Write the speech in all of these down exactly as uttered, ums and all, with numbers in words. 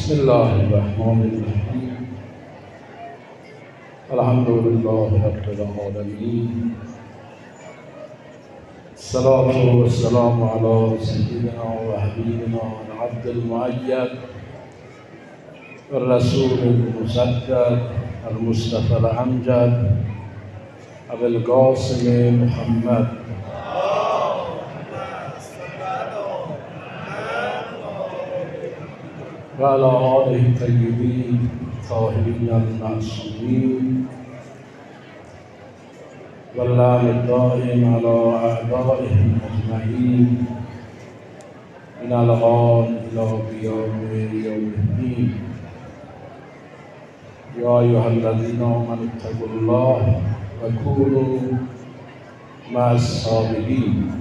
بسم الله الرحمن الرحیم. الحمد لله رب العالمین. الصلاة والسلام على سيدنا وحبيبنا العبد المؤيد الرسول المسدد المصطفى الأمجد أبي القاسم محمد وعلى آله الطيبين الطاهرين المعصومين واللعن الدائم على أعدائهم أجمعين من الآن إلى قيام يوم الدين. يا أيها الذين آمنوا اتقوا الله وكونوا مع الصابرين.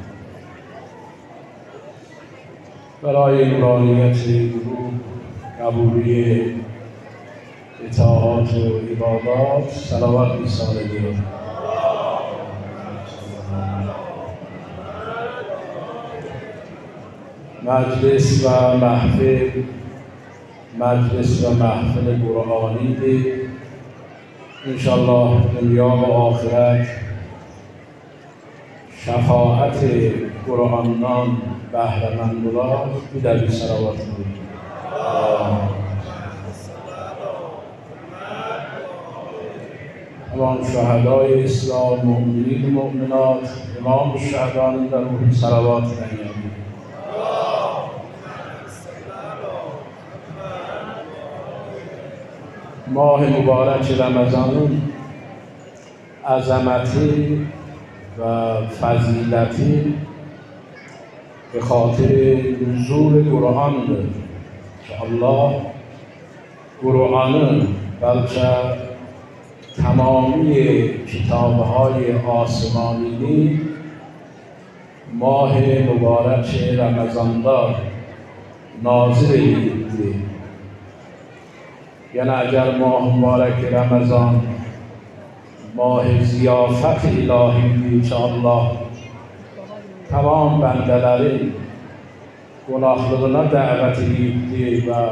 برای امرانیت گروه قبولی اطاعات و عبادات صلوات بیساره گیرم. مجلس و محفل مجلس و محفل قرآنی دید. انشاءالله دنیا و آخرت شفاعت قرآنان بهرمند را بدهی صلوات بود. امام شهدای اسلام، مؤمنین و مؤمنات، امام الشهدان در روح صلوات نهید. ماه مبارک رمضان عظمتی و فضیلتی به خاطر نزول قرآن که الله قرآن بلکه تمامی کتاب‌های آسمانی ماه مبارک رمضان دار نازل اید. یعنی اگر ماه مبارک رمضان ماه ضیافت الهی بود که الله تمام بندلری گناهlarına دعوت etti و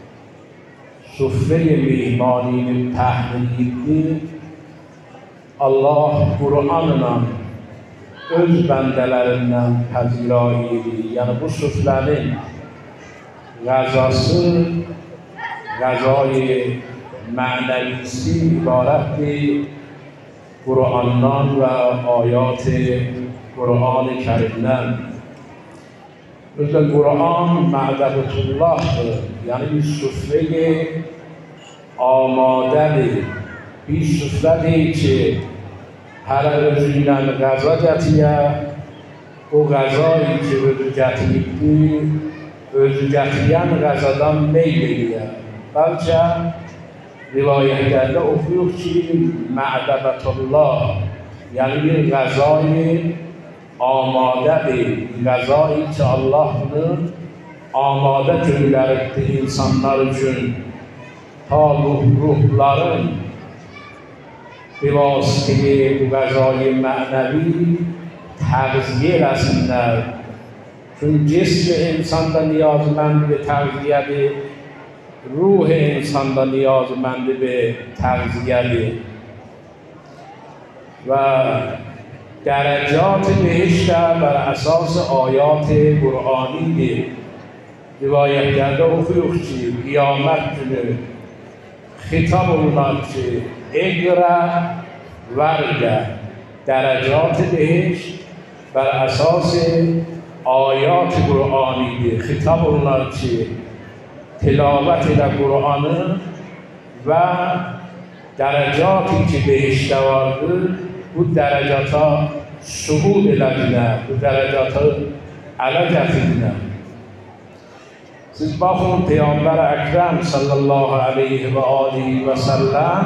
سفره میهمانی تحمیل etti. Allah Kur'an'la öz bendelerinden pezirayı, yani bu süfrenin gazası, gazayı mənevisi ibarətdir Kur'an'dan ve ayat-ı Kur'an-ı Kerim'den. Özde Kur'an ma'debetullah'dır. Yani bir süfre-i amadedir. Bir süfredir ki her özünden gaza getirir. O gazayı ki özü getiribdir, özü getiren gazadan meyledir. Belki rivayetlerde okuyor ki ma'debetullah, yani bir gazayı amadedir. Gazayı ki Allah bunu amade gönderdi insanlar için, ta ruh, ruhların bir vasıtayı bu gazayı manevi təğziyə eləsinlər. Çünki cism insanda niyazmند به təğziyyədir, ruh insanda niyazmند به təğziyyədir. و درجات بهشت بر اساس آیات قرآنی روایت کرده okuyor ki kıyamet günü hitap olunan ki اقرأ ورقه درجات بهشت بر اساس آیات قرآنی خطاب olunan ki تلاوت ile Kur'an'ı ve derecaتی ki behişte vardır, bu derecata suhud elədilər, bu derecata ələ gətirdilər. Siz baxın, Peyğəmbər Əkrəm sallallahu aleyhi və alihi və səlləm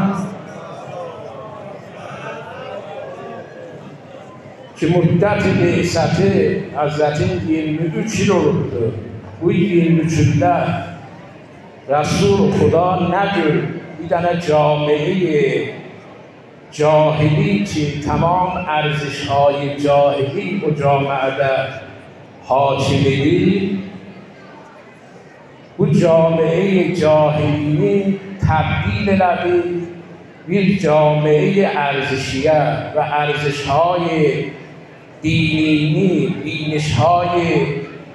ki müddət-i beysəti Həzrətin iyirmi üç il olubdur. Bu iyirmi üçündə Resul Xuda nədir? Bir dənə camiyi cahili ki tamam ارزش‌های جاهلی و جامعه حاکمی bu جامعه جاهلی تبدیل لبه یک جامعه ارزشیه و ارزش‌های دینی، دینش‌های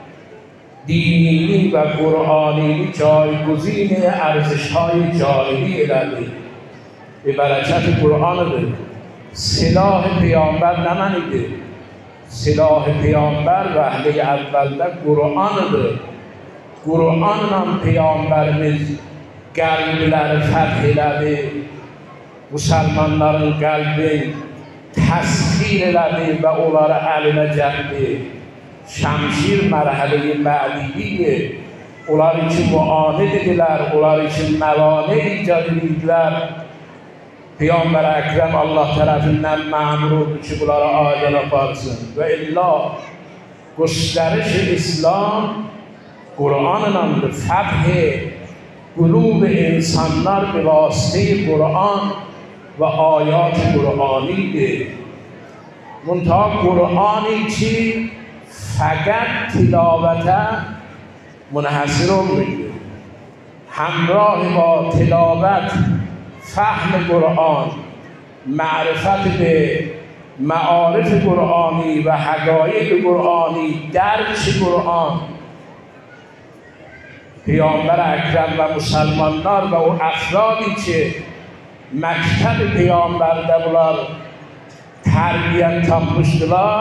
دینی و قرآنی جایگزین ارزش‌های جاهلی لبه به برکت قرآن ده. سلاح پیامبر نمانیده، سلاح پیامبر وحده اول ده قرآن ده. قرآن نام پیامبرimiz قلبler fethiledi, Müslümanların kalbi tasvir edildi ve onları eline geldi. Şemşir merhaleyi ma'diye, onlar için muane dediler, onlar için mevane icat ettiler. Peygamber Ekrem Allah tarafından memur oldu ki bunları aydın yaparsın. Ve illa gösteriş İslam Kur'an'ın fethi قلوب insanlar به واسطه قرآن و آیات قرآنی ده. منتها قرآنی که فقط تلاوت منحصر میده، همراه با تلاوت فهم قرآن، معرفت به معارف قرآنی و حقایق قرآنی، درک قرآن. پیامبر اکرم و مسلمانان و اون افرادی که مکتب پیامبر ده bunlar تربیت tapmıştılar,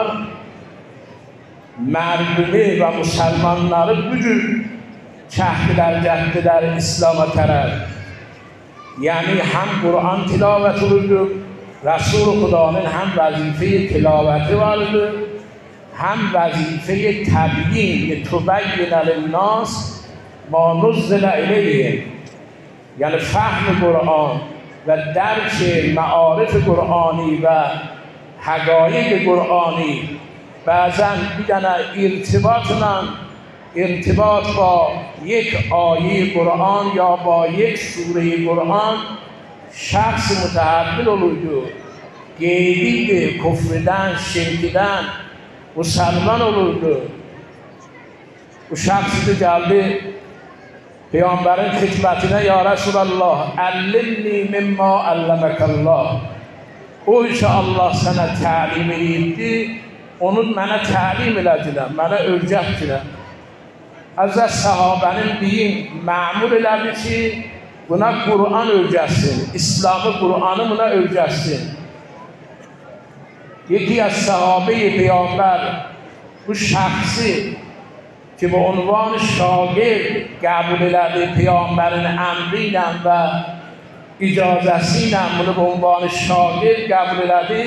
merdumi ve Müslümanları bugün çektiler, gettiler İslam'a taraf. Yani hem Kur'an tilavet olurdu, Resul-i Kuda'nın hem vazife tilaveti vardı, hem vazife tebyin, tübeyyin lilnas ما نزل الیهم، یعنی فهم قرآن و درک معارف قرآنی و حقایق قرآنی. بعضا دیدن ارتباطن ارتباط با یک آیه قرآن یا با یک سوره قرآن شخص متحول olurdu. گیدید، کفردن، شرکیدن، مسلمان olurdu. Bu şahsı da geldi Peygamberin hikmetine, ya Resulallah allimni mimma allemekallah. O işi Allah sana talim edildi, onun bana talim elədilər, bana öyrətdilər. Hazret sahabenin deyin məmur elədi ki buna Kur'an öyrətsin, İslamı Kur'an'ı buna öyrətsin. Yeki az sahabe-i Peygamber bu şahsı که به عنوان شاگرد قبول لده پیامبرین امرینم و اجازتینم bunu به عنوان شاگرد قبول لده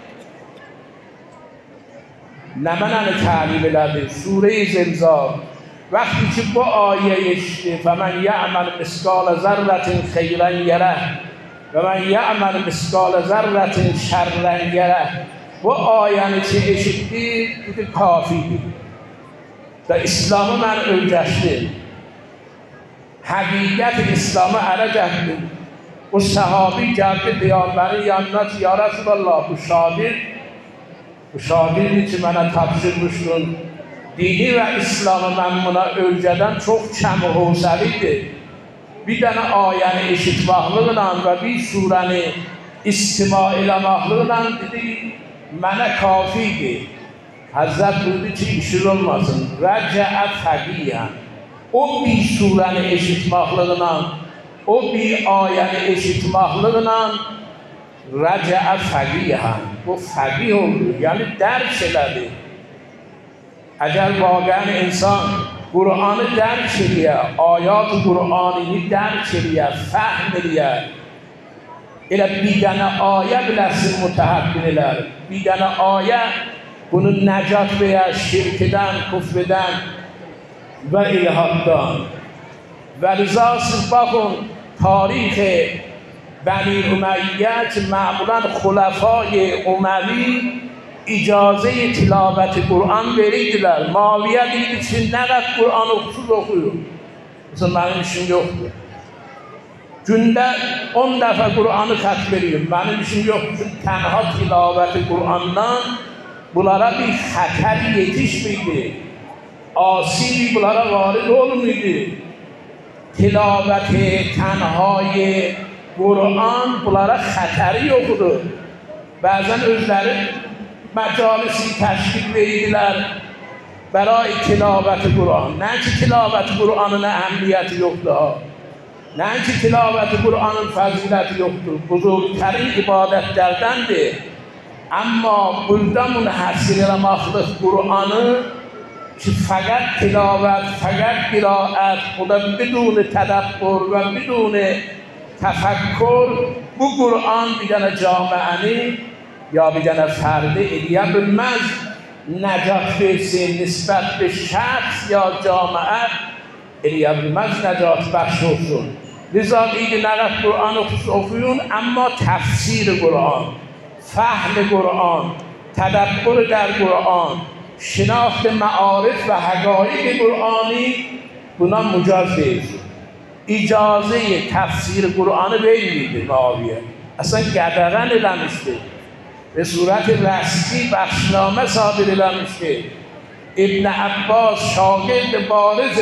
نمنن تعلیم لده سوره زلزال وقتی که با آیهش فمن یعمل مثقال ذره خیرا یره و من یعمل مثقال ذره شرا یره bu ayəni ki eşitdi dedi kafidir. Ve İslam'ı ben öyrətdim. Həqiqət İslam'ı ələ gəldim. O sahabi geldi Peygamberin yanına ki ya Resulallah bu şagird bu şagirdi ki mənə tapşırmışdın. Dini ve İslam'ı ben buna öyrədən çox kəm hövsəlidir. Bir dənə ayəni eşitməklə və bir surəni istima eləməklə dedi mənə kafidir. Hazret buyurdu ki işin olmasın. Rəcəə fəqiyyən. O bir surəni eşitməklə, o bir ayəni eşitməklə rəcəə fəqiyyən. O fəqih oldu, yani dərk elədi. Əgər vaqən insan Kur'an'ı dərk eləyə, ayat-ı Kur'an'ını dərk eləyə, fəhm eləyə, elə bir dənə ayə biləsin mütəhəbbin elər. Bir dənə ayə bunu نجات veya şirkeden, küfreden ve ilhattan. Ve rıza siz bakın tarih Beni Umeyye ki معمولا خلفای Umevi icazه tilaveti Kur'an verirdiler. Muaviye dedi ki ne kadar Kur'an okusuz okuyor. Mesela benim işim yoktu. Günde on defa Kur'an'ı kat veriyorum. Benim işim yok. Çünkü tenha tilaveti Kur'an'dan bunlara bir xətər yetişmiydi. Asibi bunlara varid olmuydu. تلاوت تنهای قرآن bunlara xətəri yoxdur. Bəzən özləri məcalisi təşkil verirlər برای تلاوت قرآن. نه که تلاوت قرآنın əhəmiyyəti yoxdur ha. نه که تلاوت قرآنın fəziləti yoxdur. Buzurgtərin ibadətlərdəndir. Amma burada münhəssir eləmaqlıq Qur'anı ki fəqət tilavət, fəqət qiraət, o da بدون تدبر و بدون تفکر bu Qur'an bir dənə camiəni یا bir dənə fərdi eləyə bilməz. نجات versin nisbət bir şəxs ya camiət eləyə bilməz, نجات bəxş olsun. Liza idi nəqət Qur'an oxuyun, amma təfsir Qur'an, فهم قرآن، تدبر در قرآن، شناخت معارف و حقایق قرآنی buna مجاز değildir. İcazə təfsir Qur'anı verməydi Muaviyə. Əslən qədəğən eləmişdi. به صورت رسمی بخشنامه صادر eləmişdi. ابن عباس شاگرد بارز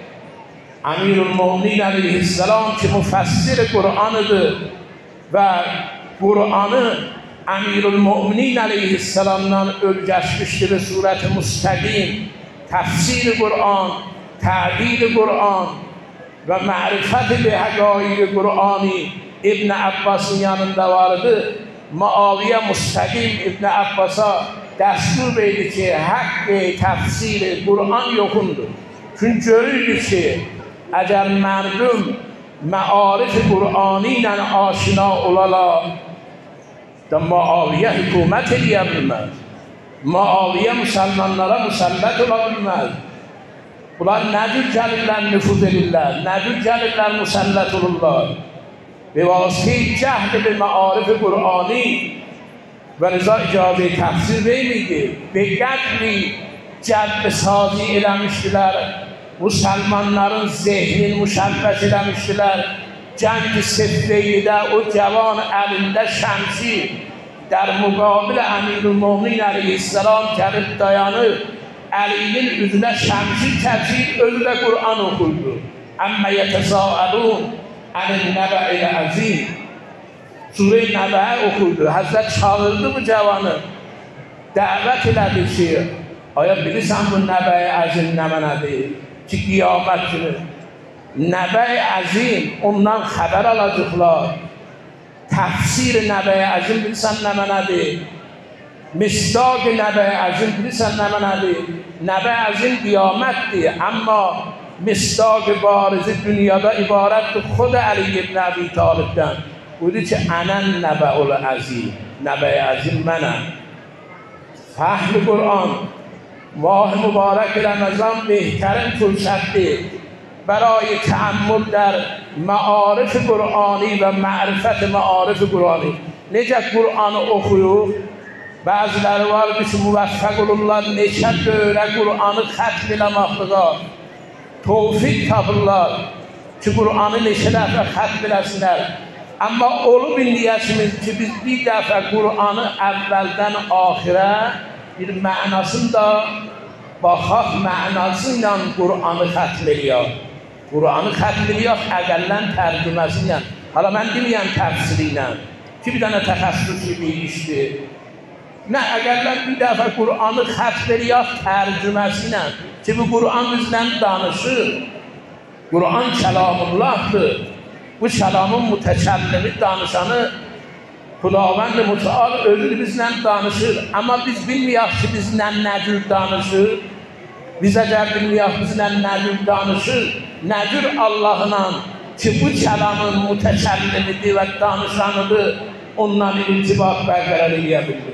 امیرالمؤمنین علیه السلام که مفسر قرآنdır و قرآنı امیرالمؤمنین علیه السلامdan öyrəşmişdi به صورت مستقیم. تفسیر قرآن، تعبیر قرآن و معرفت به حقایق قرآنی ابن عباس'ın yanında vardı. Muaviyə müstəqim İbn Abbas'a dəstur verdi ki, haqq təfsir Qur'an yoxundur. Çünki görürdü ki, əgər mərdum məarif Qur'ani ilə aşina olalar, da Muaviyə hükümət edə bilməz. Muaviyə müsəlmanlara müsəllət ola bilməz. Bunlar nə cür gəlirlər nüfuz edirlər, nə cür gəlirlər müsəllət olurlar. به واسطه جهل به معارف قرآنی و رضا اجازه تفسیر میگه به قدری جلب سازی eləmişdilər مسلمانların zehnini müşəbbət eləmişdilər جنگ سفینیdə o cavan əlində şəmşir در مقابل امیرالمؤمنین علیه السلام gəlib dayanır əlinin üzünə şəmşir çəkir özü də Qur'an oxuydu əmmə yətəsəəlun عن النبع العظیم سوره نبع oxuydu. Həzrət çağırdı bu cavanı. Dəvət elədi ki, aya bilirsən bu nəbə əzim nə mənədir? Ki, qiyamət günü. Nəbə əzim, ondan xəbər alacaqlar. Təfsir nəbə əzim bilirsən nə mənədir? مصداق nəbə əzim bilirsən nə mənədir? Nəbə əzim qiyamətdir. Amma مصداق بارز dünyada ibarətdir خود علی ابن ابی طالبdən. Buyurdu ki, ənən nəbəul əzim, nəbə-i əzim mənəm. Fəhm-i Qur'an, mah mübarək Ramazan بهترین فرصتdir برای تأمل در معارف قرآنی و معرفت معارف قرآنی. Necə Qur'anı oxuyur, bəziləri vardır ki, müvəffəq olurlar, neçə dövrə Qur'anı xətm eləməkdir. Tevfik tapırlar ki, Qur'anı neçə dəfə xətm eləsinlər. Amma olub indiyəsimiz ki, biz bir dəfə Qur'anı əvvəldən axirə bir mənasını da baxaq mənası ilə Qur'anı xətm eləyək. Qur'anı xətm eləyək əqəllən tərcüməsi ilə. Hala mən deməyəm təfsiri ilə ki, bir dənə təxəssüsü bir işdir. Nə əqəllən bir dəfə Qur'anı xətm eləyək tərcüməsi ilə ki, bu Qur'an bizdən danışır. Qur'an kəlamullahdır. Bu kəlamın mütəkəllimi danışanı Xudavənd Mütəal özü bizlə danışır. Amma biz bilməyək ki, bizlə nə cür danışır. Biz əgər bilməyək bizlə nə cür danışır, nə cür Allahla ki, bu kəlamın mütəkəllimidir və danışanıdır, ondan irtibat bərqərar edə bilir.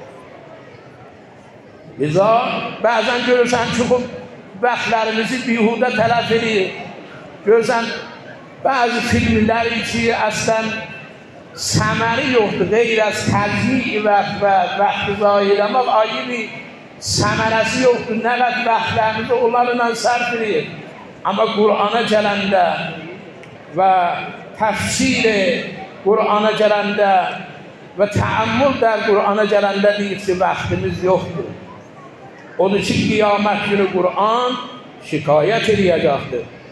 Liza, bəzən görürsən ki, bu vaxtlarımızı bihudə tələf edir. Görürsən, bəzi filmləri ki, əslən səməri yoxdur, qeyr az təzyiq vaxt və vaxtı zayi eləmək ayrı bir səmərəsi yoxdur. Nə qədər vaxtlarımızı onlarla sərf edir. Amma Qur'ana gələndə və təfsir Qur'ana gələndə və təəmmül در Qur'ana gələndə deyir ki, vaxtımız yoxdur. Onun için qiyamət günü Qur'an şikayət edəcəkdir.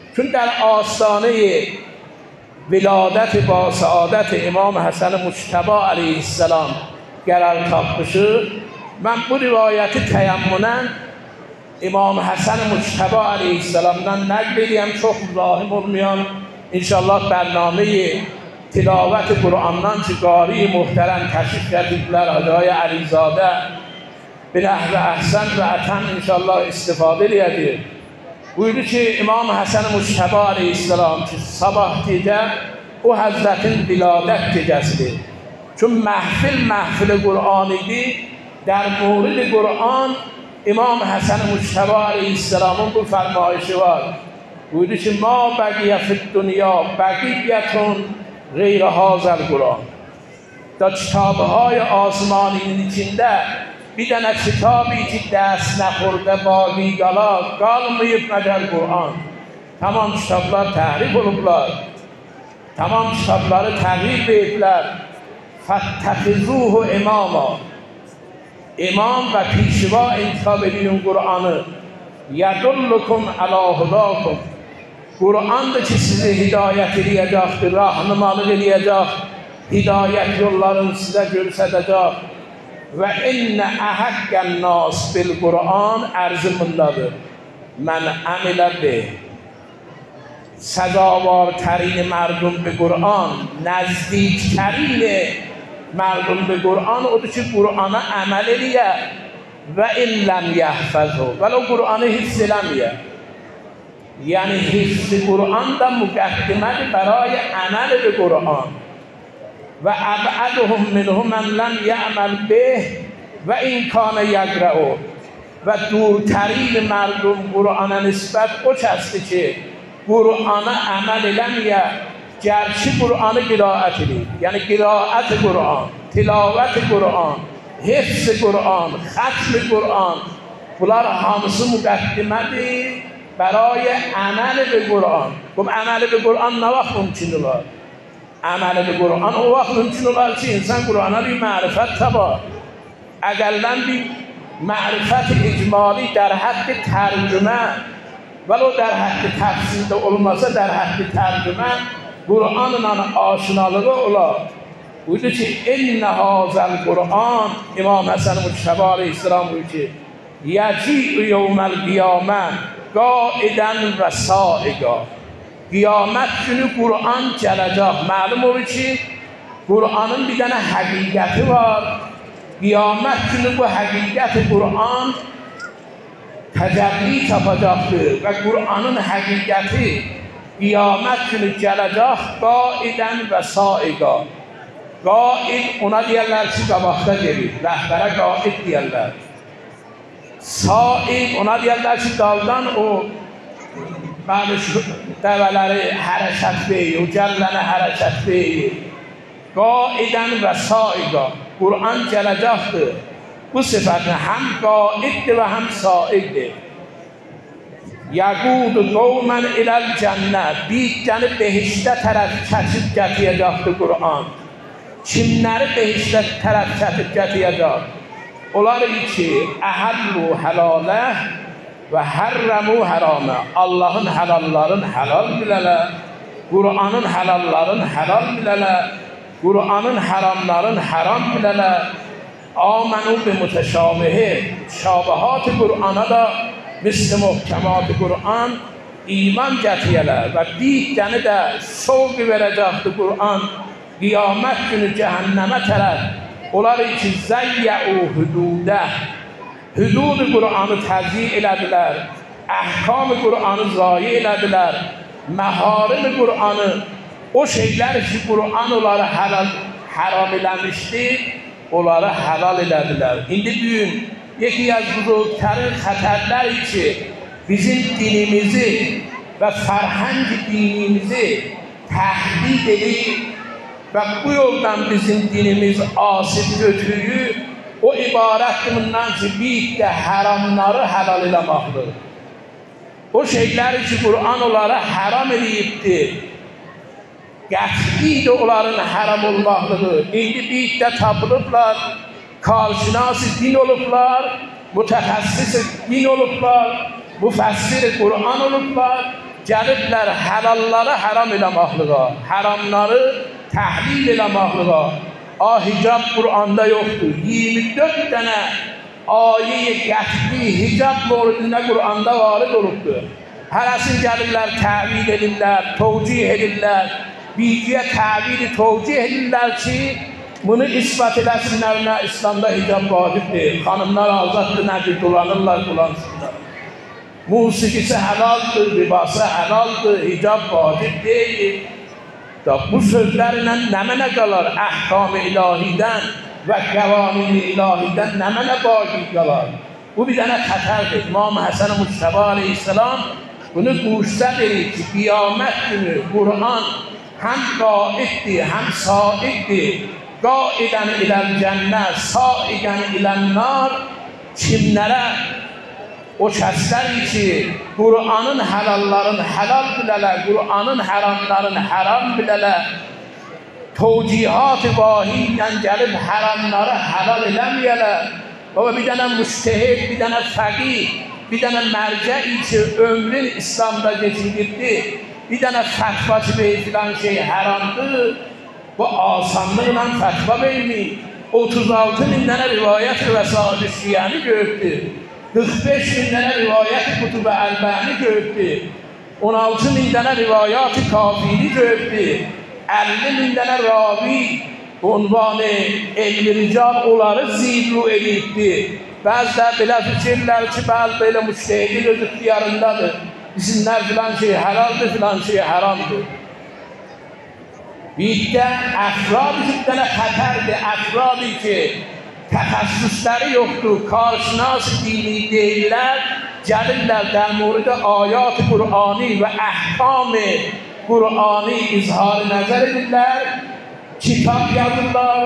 چون در آستانه ولادت با سعادت امام حسن مجتبی علیه السلام قرار تاپ بشه، من bu rivayeti teyemmünen İmam Hasan Mujtaba Aleyhisselam'dan naklediyem, çok müzahim olmayan inşallah برنامه تلاوت قرآنdan çigari muhterem teşrif getirdiler Hacı Alizade bir nehve ahsen ve eten inşallah istifade edir. Buyurdu ki İmam Hasan Mujtaba Aleyhisselam ki sabah gece o Hazretin viladet gecesidir. Çünkü mahfil mahfil Kur'an idi. در مورد قرآن امام حسن مجتبی علیه السلام bu فرمایشی var. Buyurdu ki ما بقی فی الدنیا بقیتون غیر هذا القرآن. تا کتابهای آسمانی‌nin içinde bir tane kitabı ki ders نخورده باقی قالا qalmayıb məgər Qur'an. Tamam kitaplar təhrif olublar. Tamam kitapları təğyir etdilər. فَاتَّخِذُوهُ اماما. امام و پیشوا انتخاب edin Kur'an'ı. يَدُلُّكُمْ عَلَى هُدَاكُمْ. Kur'an da ki sizi hidayet edecektir, rahnumalık edecek, hidayet yollarını size gösterecek. Ve inne ahakken nas bil Kur'an erzimındadır. Men amile be. سزاوارترین مردم به قرآن، نزدیکترین مردم به قرآن او که قرآن عمل لیه و این لم یحفظه ولو قرآن حفظ لمیه. یعنی حفظ قرآن دا مقدمت برای عمل به قرآن. و ابعدهم منه من لم یعمل به و این کان یقرأه. و دورترین مردم قرآن نسبت او هستی که قرآن عمل لمیه، گرچه قرآن قرائت لید، یعنی قرائت قرآن، تلاوت قرآن، حفظ قرآن، ختم قرآن، bunlar hamısı müqəddimətdir برای عمل به قرآن. خب عمل به قرآن نه وقت ممکن olar؟ عمل به قرآن o وقت ممکن olar ki insan قرآن bir معرفت تبا. اقلا bir معرفت اجمالی در حد ترجمه ولو در حد تفسیر de olmasa در حد ترجمه Kur'an'la aşinalığı olar. Buyurdu ki inne hazel Kur'an, İmam Hasan Mujtaba Aleyhisselam buyurdu ki yeci'u yevmel kıyame qaiden ve saiga. Kıyamet günü Kur'an gelecek. Malum olur ki Kur'an'ın bir tane hakikati var. Kıyamet günü bu hakikati Kur'an tecelli tapacaktır ve Kur'an'ın hakikati qiyamət günü gələcək qaidən və saiqa. Qaid ona deyərlər ki, qabaqda gelir, rəhbərə qaid deyərlər. Said ona deyərlər ki, daldan o dəvələri hərəkət verir, o gəlləni hərəkət verir. Qaidən və saiqa. Qur'an gələcəkdir. Bu sifətlə həm qaiddir və həm saiddir. یقود قوما الی الجنه bir tane behiştə tərəf keçib gətirəcəkdir Qur'an. Kimləri behiştə tərəf keçib gətirəcək? Onlar ki, əhəllu halalə və hərrəmu haramə. Allahın həlallarını halal bilələr, Qur'anın həlallarını halal bilələr, Qur'anın haramlarını haram bilələr. Amenu bi müteşabihi. Şabahat Qur'ana da مثل محکمات قرآن ایمان gətirələr və bir dənə də şovq verəcəkdir Qur'an qiyamət günü cəhənnəmə tərəf. Onlar ki zəyyəu hüdudə, hüdud Qur'anı təzyiq elədilər, əhkam Qur'anı zayi elədilər, məharim Qur'anı, o şeylər ki Qur'an onları haram eləmişdir, onları halal elədilər. İndi bugün یکی از بزرگترین خطرلری که bizim dinimizi ve فرهنگ dinimizi tehdit edip ve bu yoldan bizim dinimiz asip götürüyü o ibaret bundan ki bir de haramları helal eləməkdir. O şeyleri ki Kur'an onlara haram edibdir. Qətiyylə onların haram olmaqlıdır. İndi bir də tapılıblar. کارشناس دین olublar, mütəxəssis din olublar, müfəssir Qur'an olublar gəliblər həlalları haram eləməklığa, haramları təhlil eləməklığa. A, hicab Qur'anda yoxdur. iyirmi dörd dənə ayə-i qəti hicab mövzusunda Qur'anda varid olubdur. Hərəsini gəlirlər, təvil edirlər, tövcih edirlər, bilgiyə təvil, tövcih edirlər ki, bunu ispat eləsinlər, nə İslamda hicab vacibdir, xanımlar azaddır, nədir, dolanırlar, dolansınlar. Musiqisi həlaldır, libası həlaldır, hicab vacib deyil. Bu sözlərlə nə mənə qalar? Əhkam-ı ilahidən və qəvanin-i ilahidən nə mənə baqi qalar? Bu bir dənə xətərdir. İmam Həsən Muctəba aleyhisselam bunu quşda verir ki, qiyamət günü Qur'an həm qaiddir, həm saiddir. Qaidən iləl cənnət, saidən iləl nar. Kimlərə? O kəsləri ki, Qur'anın həlallarını həlal bilələr, Qur'anın haramlarını haram bilələr, tövcihat-ı vahiy ilə gəlib haramları halal eləməyələr. Baba, bir dənə müştehid, bir dənə fəqih, bir dənə mərcəi ki, ömrün İslamda geçirdirdi, bir dənə fətva ki, filan şey haramdır, bu asanlıqla fətva vermir. otuz altı min dənə rivayət vəsaid-i şiəni gördü. qırx beş min dənə rivayət-i kutub-ı əlbəni gördü. on altı min dənə rivayat-ı kafiri gördü. əlli min dənə ravi unvanı elmi rical onları zirru edibdi. Bəzilər belə fikirlər ki, bəzi belə müştehidin öz ixtiyarındadır. Bizimlər filan şey həlaldır, filan şey haramdır. Birdə əfradi ki, bir dənə xətərdir, əfradi ki, təxəssüsləri yoxdur, karşınas dini deyirlər, gəlirlər در مورد آیات قرآنی و احکام قرآنی izhar nəzər edirlər, kitab yazırlar,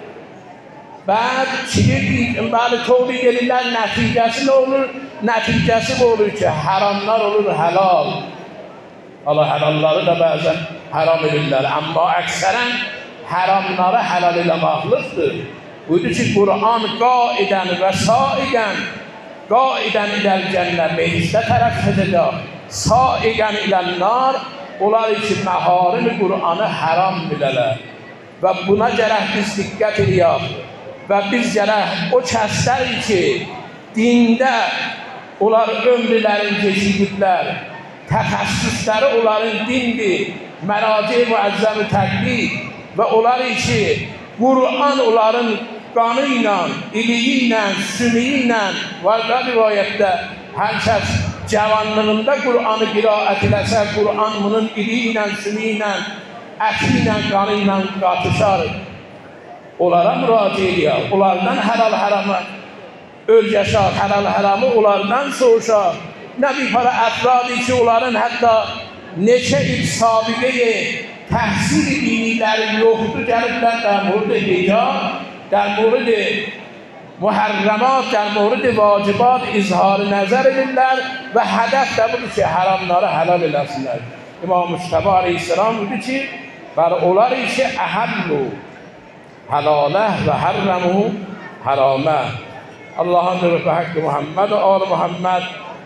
بعد چیه bəli tövbə edirlər, nəticəsi nə olur? Nəticəsi bu olur ki, haramlar olur halal. Allah halalları da bəzən haram edirlər, amma əksərən haramları halal eləməklikdir. Buydu ki, Qur'an qaidən və saiqən, qaidən iləl cənnə, behiştə tərəf edəcək, saiqən iləl nar, onlar ki, məharim Qur'anı haram bilələr. Və buna gərək biz diqqət edəyək. Və biz gərək o kəslər ki, dində onlar ömrlərin keçirdiklər, təxəssüsləri onların dindir, məraci müəzzəm-i təqlid və onlar ki, Qur'an onların qanı ilə, iliyi ilə, süniyi ilə, varda rivayətdə hər kəs cavanlığında Qur'anı qiraət eləsə, Qur'an bunun iliyi ilə, süniyi ilə, əti ilə, qanı ilə qatışar. Onlara müraciə edir, onlardan helal haramı ölçəşər, helal haramı onlardan soğuşar. Nə bir para əfradi ki, onların hətta neçə il sabiqəyə təhsil diniləri yoxdur, gəliblər در مورد hicab, در مورد محرمات، در مورد vacibat izhar nəzər edirlər və hədəf də budur ki, haramları helal eləsinlər. İmam Muctəba aleyhisselam budur ki, bəli onlar işi əhəllu halaله و حرمو حرامه. Allah'ın nuru hakkı Muhammed ve al Muhammed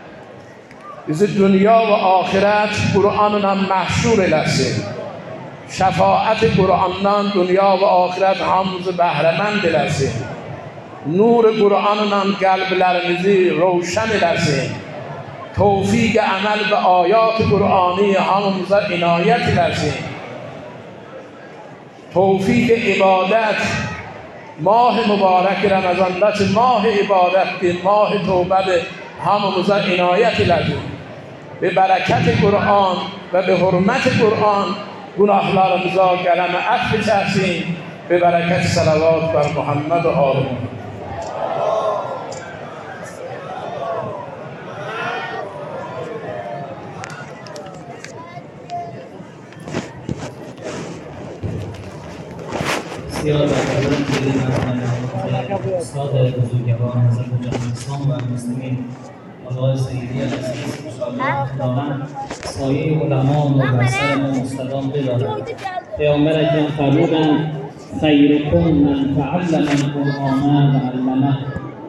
bizi dünya ve ahiret Kur'an'la mahşur eləsin. Şefaat Kur'an'dan dünya ve ahiret hamımızı bəhrəmənd eləsin. Nur Kur'an'la qalblərimizi roşan eləsin. Tevfik əməl və ayat Kur'an'ı hamımıza inayət eləsin. توفیق عبادت ماه مبارک رمضان که ماه عبادت ماه توبه همموزا عنایت لدید به برکت قرآن و به حرمت قرآن گناهlarımıza قلم عفو چشیم به برکت صلوات بر محمد و آل محمد. بسیار برکت بدیم از استاد بزرگوار حضرت جمهوری اسلام و المسلمین آقای سیدی عزیز انشاءالله خداوند سایه علما و بر سر ما مستدام بدارد. پیامبر اکرم فرمودند خیرکم من تعلم القرآن و علمه،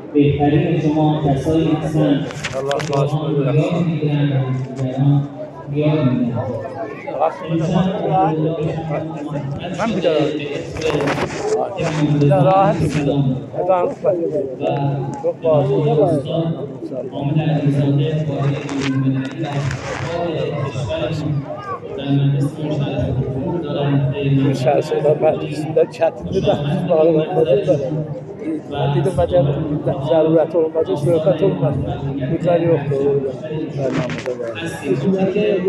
بهترین شما کسایی هستند که قرآن را یاد میگیرند و دیگران یاد میدن. من بیدارم راحت سلام و استاد حامد علیزاده وارد علوم‌المللی و افتخار کشورمون در مجلس مشرف حضور دارند. شهر سالار پردیسیدن چطور بدن بالا بالا دارم من دیدم مجمع ضرورت اومده صورت اومده بوداری افتاده بودم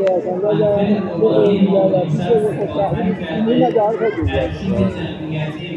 برنامه دارم